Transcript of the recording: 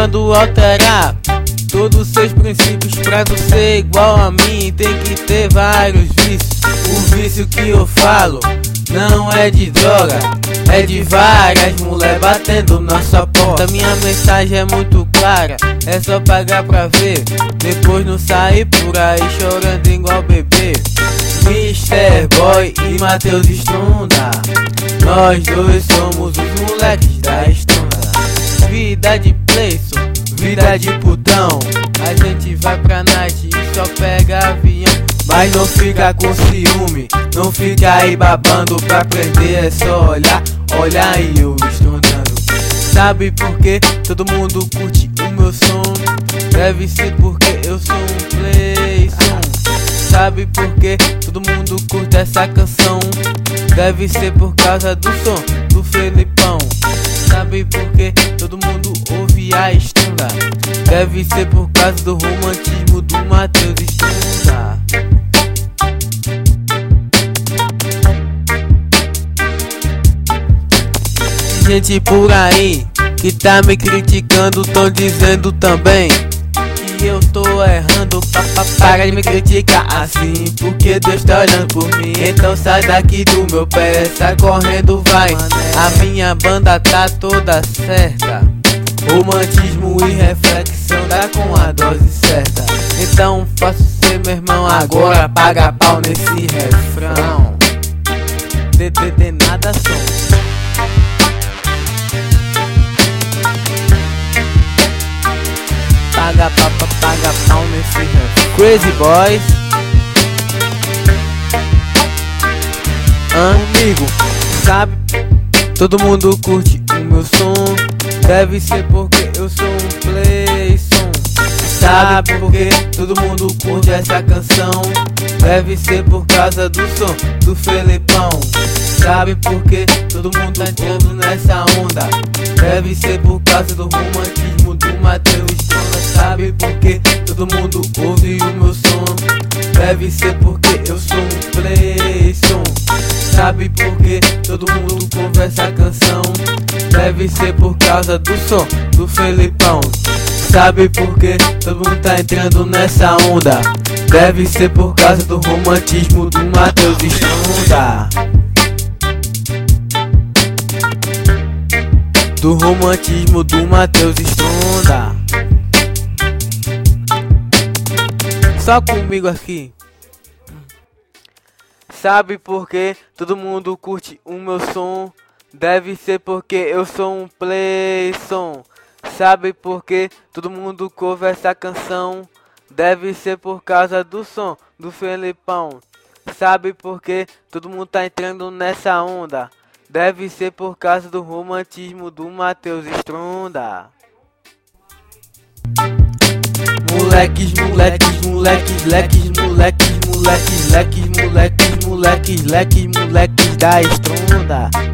tentando alterar todos seus princípios pra tu ser igual a mim. Tem que ter vários vícios. O vício que eu falo não é de droga, é de várias mulher batendo nossa porta. Minha mensagem é muito clara, é só pagar pra ver, depois não sair por aí chorando igual bebê. Mr. Boy e Matheus Stronda, nós dois somos os moleques da Stronda. Vida de playson, vida de putão, a gente vai pra night e só pega avião. Mas não fica com ciúme, não fica aí babando pra aprender, é só olhar, olhar e eu estrondando. Sabe por que todo mundo curte o meu som? Deve ser porque eu sou um playson. Sabe por que todo mundo curte essa canção? Deve ser por causa do som do Felipão. Sabe por que todo mundo ouve a Stronda? Deve ser por causa do romantismo do Matheus Stronda. Gente por aí que tá me criticando, tão dizendo também que eu tô errando. Para de me criticar assim, porque Deus tá olhando por mim. Então sai daqui do meu pé, sai correndo, vai. A minha banda tá toda certa, romantismo e reflexão dá com a dose certa. Então faço ser meu irmão agora, paga pau nesse refrão. De nada som. Paga pau nesse refrão. Crazy Boys, amigo, sabe? Todo mundo curte o meu som. Deve ser porque eu sou um playson. Sabe por que todo mundo curte essa canção? Deve ser por causa do som do Felipão. Sabe por que todo mundo tá entrando nessa onda? Deve ser por causa do romantismo do Matheus Stronda. Sabe por que todo mundo ouve o meu som? Deve ser porque eu sou um playson. Sabe por que todo mundo ouve essa canção? Deve ser por causa do som do Felipão. Sabe por que todo mundo tá entrando nessa onda? Deve ser por causa do romantismo do Matheus Stronda. Do romantismo do Matheus Stronda. Só comigo aqui. Sabe por que todo mundo curte o meu som? Deve ser porque eu sou um playson. Sabe por que todo mundo ouve essa canção? Deve ser por causa do som do Felipão. Sabe por que todo mundo tá entrando nessa onda? Deve ser por causa do romantismo do Matheus Stronda. Moleques, moleques, moleques, leques, moleques, moleques, leques, moleques, moleques, leques, moleques da Stronda.